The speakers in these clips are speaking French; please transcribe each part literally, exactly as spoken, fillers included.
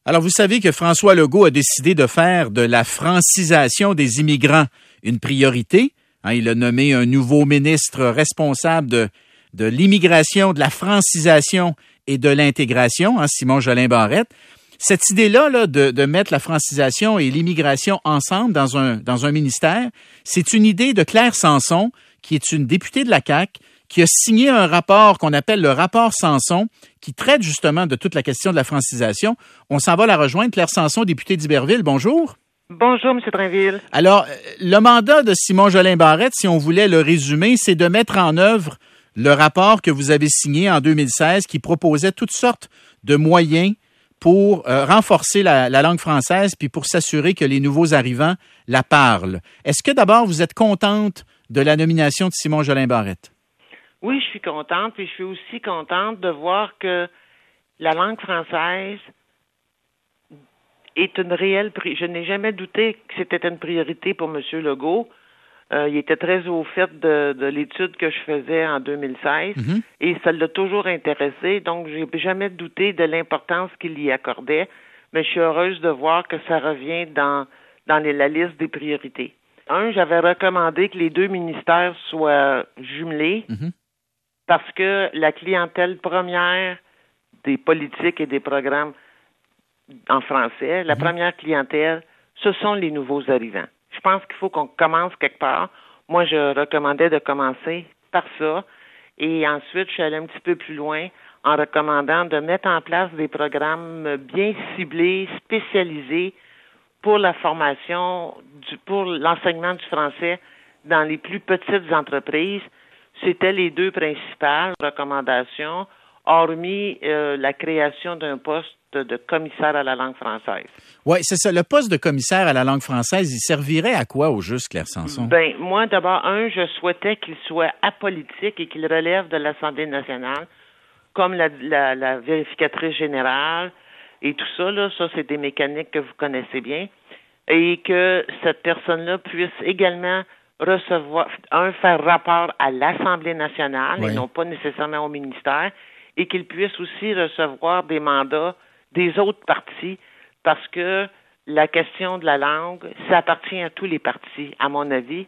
Alors, vous savez que François Legault a décidé de faire de la francisation des immigrants une priorité. Hein, il a nommé un nouveau ministre responsable de, de l'immigration, de la francisation et de l'intégration, hein, Simon Jolin Barrette. Cette idée-là là, de, de mettre la francisation et l'immigration ensemble dans un, dans un ministère, c'est une idée de Claire Sanson, qui est une députée de la C A Q, qui a signé un rapport qu'on appelle le rapport Sanson, qui traite justement de toute la question de la francisation. On s'en va la rejoindre. Claire Sanson, députée d'Iberville, bonjour. Bonjour, M. Drainville. Alors, le mandat de Simon Jolin Barrette, si on voulait le résumer, c'est de mettre en œuvre le rapport que vous avez signé en deux mille seize qui proposait toutes sortes de moyens pour euh, renforcer la, la langue française puis pour s'assurer que les nouveaux arrivants la parlent. Est-ce que d'abord, vous êtes contente de la nomination de Simon Jolin Barrette? Oui, je suis contente, puis je suis aussi contente de voir que la langue française est une réelle priorité. Je n'ai jamais douté que c'était une priorité pour M. Legault. Euh, il était très au fait de, de l'étude que je faisais en deux mille seize mm-hmm. et ça l'a toujours intéressé, donc j'ai jamais douté de l'importance qu'il y accordait, mais je suis heureuse de voir que ça revient dans, dans les, la liste des priorités. Un, j'avais recommandé que les deux ministères soient jumelés, mm-hmm. parce que la clientèle première des politiques et des programmes en français, la mm-hmm. première clientèle, ce sont les nouveaux arrivants. Je pense qu'il faut qu'on commence quelque part. Moi, je recommandais de commencer par ça. Et ensuite, je suis allée un petit peu plus loin en recommandant de mettre en place des programmes bien ciblés, spécialisés pour la formation, du, pour l'enseignement du français dans les plus petites entreprises. C'était les deux principales recommandations, hormis euh, la création d'un poste de commissaire à la langue française. Oui, c'est ça. Le poste de commissaire à la langue française, il servirait à quoi au juste, Claire Sanson? Ben, moi, d'abord, un, je souhaitais qu'il soit apolitique et qu'il relève de l'Assemblée nationale, comme la, la, la vérificatrice générale et tout ça, là, ça, c'est des mécaniques que vous connaissez bien, et que cette personne-là puisse également recevoir, un, faire rapport à l'Assemblée nationale, oui. et non pas nécessairement au ministère, et qu'il puisse aussi recevoir des mandats des autres partis, parce que la question de la langue, ça appartient à tous les partis, à mon avis.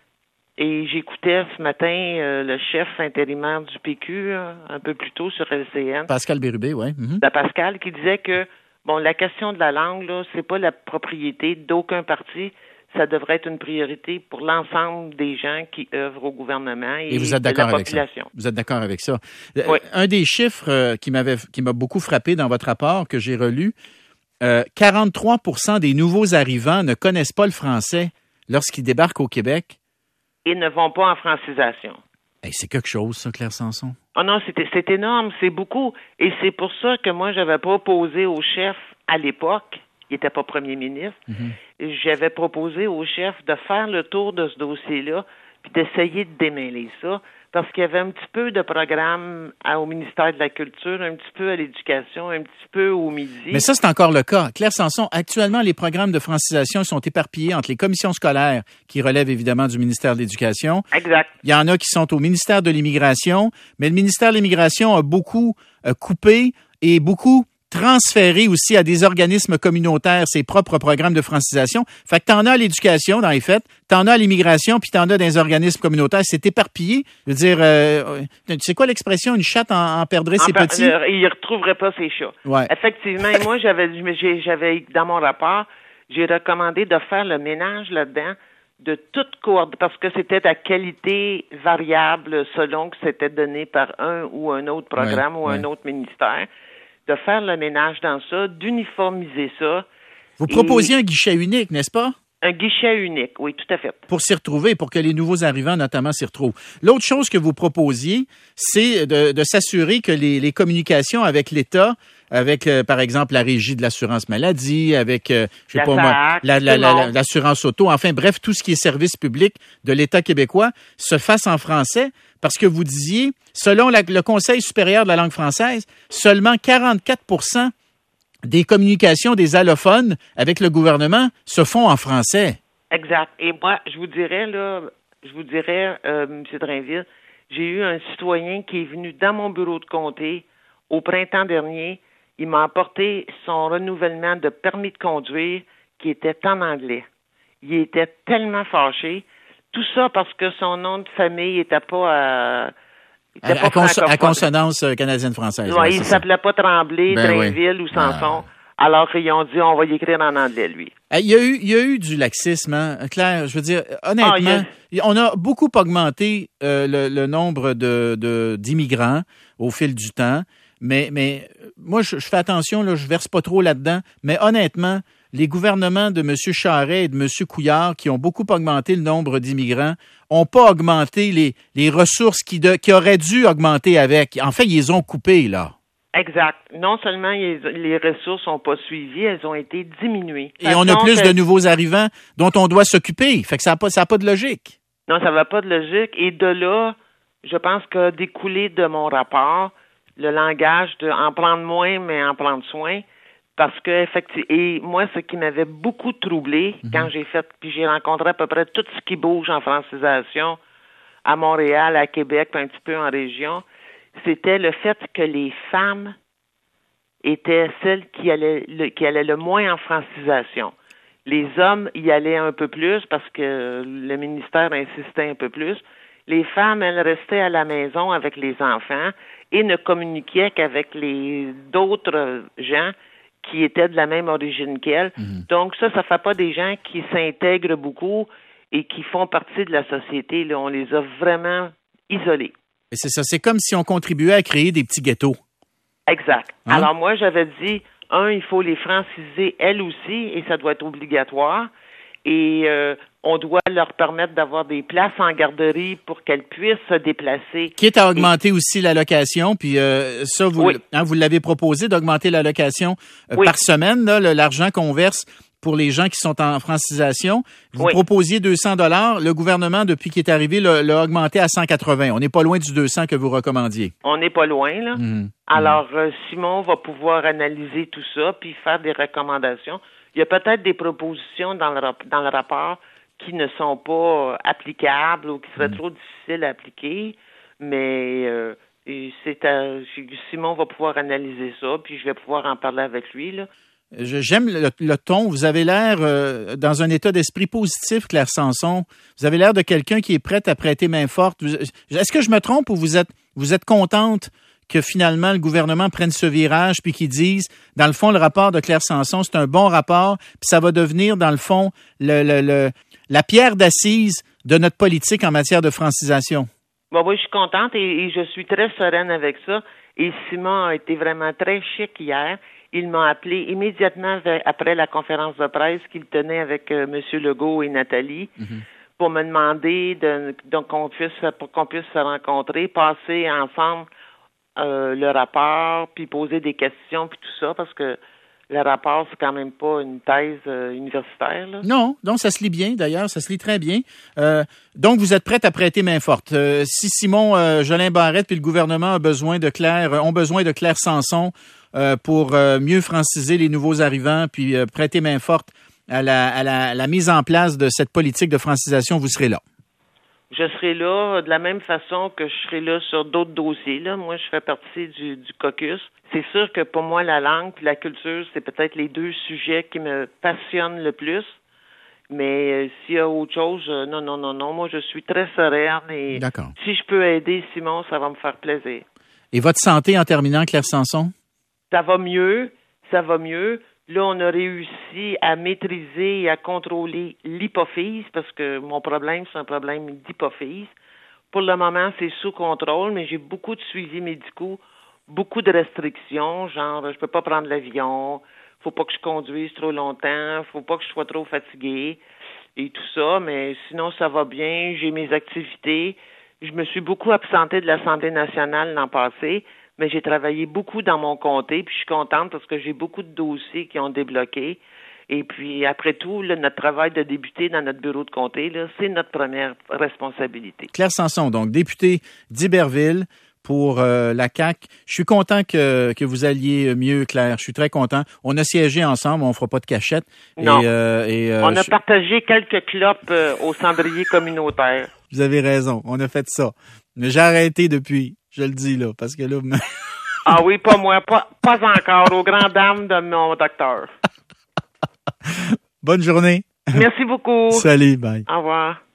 Et j'écoutais ce matin euh, le chef intérimaire du P Q, euh, un peu plus tôt sur L C N. Pascal Bérubé, oui. Mm-hmm. La Pascal, qui disait que, bon, la question de la langue, là, c'est pas la propriété d'aucun parti, ça devrait être une priorité pour l'ensemble des gens qui œuvrent au gouvernement et, et vous êtes d'accord de la avec population. Ça. Vous êtes d'accord avec ça. Oui. Un des chiffres euh, qui m'avait, qui m'a beaucoup frappé dans votre rapport que j'ai relu, euh, quarante-trois pour cent des nouveaux arrivants ne connaissent pas le français lorsqu'ils débarquent au Québec. Et ne vont pas en francisation. Hey, c'est quelque chose, ça, Claire Sanson. Oh non, c'est, c'est énorme, c'est beaucoup. Et c'est pour ça que moi, j'avais proposé au chef à l'époque, il n'était pas premier ministre, mm-hmm. j'avais proposé au chef de faire le tour de ce dossier-là puis d'essayer de démêler ça, parce qu'il y avait un petit peu de programme à, au ministère de la Culture, un petit peu à l'Éducation, un petit peu au Midi. Mais ça, c'est encore le cas. Claire Sanson, actuellement, les programmes de francisation sont éparpillés entre les commissions scolaires, qui relèvent évidemment du ministère de l'Éducation. Exact. Il y en a qui sont au ministère de l'Immigration, mais le ministère de l'Immigration a beaucoup euh, coupé et beaucoup transférer aussi à des organismes communautaires ses propres programmes de francisation. Fait que t'en as à l'éducation, dans les faits, t'en as à l'immigration, puis t'en as dans les organismes communautaires. C'est éparpillé. Je veux dire, euh, c'est quoi l'expression? Une chatte en, en perdrait en ses per- petits? Euh, il ne retrouverait pas ses chats. Ouais. Effectivement, moi, j'avais, j'avais, dans mon rapport, j'ai recommandé de faire le ménage là-dedans de toute coordination, parce que c'était à qualité variable selon que c'était donné par un ou un autre programme ouais, ou ouais. un autre ministère. De faire le ménage dans ça, d'uniformiser ça. Vous proposiez un guichet unique, n'est-ce pas? Un guichet unique, oui, tout à fait. Pour s'y retrouver, pour que les nouveaux arrivants, notamment, s'y retrouvent. L'autre chose que vous proposiez, c'est de, de s'assurer que les, les communications avec l'État, avec, euh, par exemple, la Régie de l'assurance maladie, avec, euh, je sais la pas moi, la, la, la, la, l'assurance auto, enfin, bref, tout ce qui est service public de l'État québécois, se fasse en français, parce que vous disiez, selon la, le Conseil supérieur de la langue française, seulement quarante-quatre pour cent des communications des allophones avec le gouvernement se font en français. Exact. Et moi, je vous dirais, là, je vous dirais, euh, M. Drainville, j'ai eu un citoyen qui est venu dans mon bureau de comté au printemps dernier il m'a apporté son renouvellement de permis de conduire qui était en anglais. Il était tellement fâché. Tout ça parce que son nom de famille n'était pas... à À, à, cons- à consonance canadienne-française. Ouais, ouais, il ne ça. s'appelait pas Tremblay, Ben Drainville oui. ou Sanson. Ah. Alors qu'ils ont dit, on va y écrire en anglais, lui. Il y a eu, il y a eu du laxisme, hein? Claire. Je veux dire, honnêtement, ah, a... on a beaucoup augmenté euh, le, le nombre de, de d'immigrants au fil du temps. Mais, mais moi, je, je fais attention, là, je verse pas trop là-dedans. Mais honnêtement, les gouvernements de M. Charest et de M. Couillard, qui ont beaucoup augmenté le nombre d'immigrants, n'ont pas augmenté les, les ressources qui, de, qui auraient dû augmenter avec. En fait, ils les ont coupées, là. Exact. Non seulement les, les ressources n'ont pas suivi, elles ont été diminuées. Et on a plus que... de nouveaux arrivants dont on doit s'occuper. Fait que ça n'a pas, ça n'a pas de logique. Non, ça va pas de logique. Et de là, je pense que découlé de mon rapport, le langage de en prendre moins, mais en prendre soin. Parce que, effectivement, et moi, ce qui m'avait beaucoup troublé mm-hmm. quand j'ai fait, puis j'ai rencontré à peu près tout ce qui bouge en francisation à Montréal, à Québec, puis un petit peu en région, c'était le fait que les femmes étaient celles qui allaient le, qui allaient le moins en francisation. Les hommes y allaient un peu plus parce que le ministère insistait un peu plus. Les femmes, elles restaient à la maison avec les enfants et ne communiquaient qu'avec les d'autres gens qui étaient de la même origine qu'elles. Mmh. Donc ça, ça fait pas des gens qui s'intègrent beaucoup et qui font partie de la société. Là, on les a vraiment isolés. Et c'est ça, c'est comme si on contribuait à créer des petits ghettos. Exact. Hein? Alors moi, j'avais dit, un, il faut les franciser elles aussi, et ça doit être obligatoire. Et euh, on doit leur permettre d'avoir des places en garderie pour qu'elles puissent se déplacer. Quitte à augmenter et... aussi l'allocation, puis euh, ça, vous, oui. hein, vous l'avez proposé d'augmenter l'allocation euh, oui. par semaine, là, le, l'argent qu'on verse pour les gens qui sont en francisation. Vous oui. proposiez deux cents dollars. Le gouvernement, depuis qu'il est arrivé, l'a, l'a augmenté à cent quatre-vingts. On n'est pas loin du deux cents que vous recommandiez. On n'est pas loin, là. Mmh. Alors, euh, Simon va pouvoir analyser tout ça puis faire des recommandations. Il y a peut-être des propositions dans le, dans le rapport qui ne sont pas applicables ou qui seraient mmh. trop difficiles à appliquer, mais euh, c'est à, Simon va pouvoir analyser ça, puis je vais pouvoir en parler avec lui, là. J'aime le, le ton. Vous avez l'air euh, dans un état d'esprit positif, Claire Sanson. Vous avez l'air de quelqu'un qui est prête à prêter main forte. Est-ce que je me trompe ou vous êtes vous êtes contente que finalement le gouvernement prenne ce virage puis qu'ils disent, dans le fond, le rapport de Claire Sanson, c'est un bon rapport, puis ça va devenir, dans le fond, le, le, le, la pierre d'assise de notre politique en matière de francisation? Bon, oui, je suis contente et, et je suis très sereine avec ça. Et Simon a été vraiment très chic hier. Il m'a appelé immédiatement après la conférence de presse qu'il tenait avec euh, M. Legault et Nathalie mm-hmm. pour me demander de, donc qu'on puisse, pour qu'on puisse se rencontrer, passer ensemble euh, le rapport, puis poser des questions, puis tout ça, parce que le rapport, c'est quand même pas une thèse euh, universitaire. Là. Non, donc ça se lit bien, d'ailleurs, ça se lit très bien. Euh, donc, vous êtes prête à prêter main forte. Euh, si Simon euh, Jolin Barrette puis le gouvernement a besoin de Claire, ont besoin de Claire Sanson euh, pour euh, mieux franciser les nouveaux arrivants puis euh, prêter main forte à la, à, la, à la mise en place de cette politique de francisation, vous serez là. Je serai là de la même façon que je serai là sur d'autres dossiers. Là. Moi, je fais partie du, du caucus. C'est sûr que pour moi, la langue et la culture, c'est peut-être les deux sujets qui me passionnent le plus. Mais euh, s'il y a autre chose, euh, non, non, non, non. Moi, je suis très sereine et D'accord. Si je peux aider Simon, ça va me faire plaisir. Et votre santé en terminant, Claire Sanson? Ça va mieux, ça va mieux. Là, on a réussi à maîtriser et à contrôler l'hypophyse parce que mon problème, c'est un problème d'hypophyse. Pour le moment, c'est sous contrôle, mais j'ai beaucoup de suivis médicaux, beaucoup de restrictions, genre je peux pas prendre l'avion, faut pas que je conduise trop longtemps, faut pas que je sois trop fatiguée et tout ça, mais sinon ça va bien, j'ai mes activités. Je me suis beaucoup absentée de l'Assemblée nationale l'an passé, mais j'ai travaillé beaucoup dans mon comté, puis je suis contente parce que j'ai beaucoup de dossiers qui ont débloqué. Et puis, après tout, là, notre travail de député dans notre bureau de comté, là, c'est notre première responsabilité. Claire Sanson, donc députée d'Iberville pour euh, la C A Q. Je suis content que, que vous alliez mieux, Claire. Je suis très content. On a siégé ensemble, on ne fera pas de cachette. Non. Et, euh, et, euh, on a je... partagé quelques clopes euh, au cendrier communautaire. Vous avez raison, on a fait ça. Mais j'ai arrêté depuis. Je le dis, là, parce que là... Ah oui, pas moi, pas, pas encore, aux grandes dames de mon docteur. Bonne journée. Merci beaucoup. Salut, bye. Au revoir.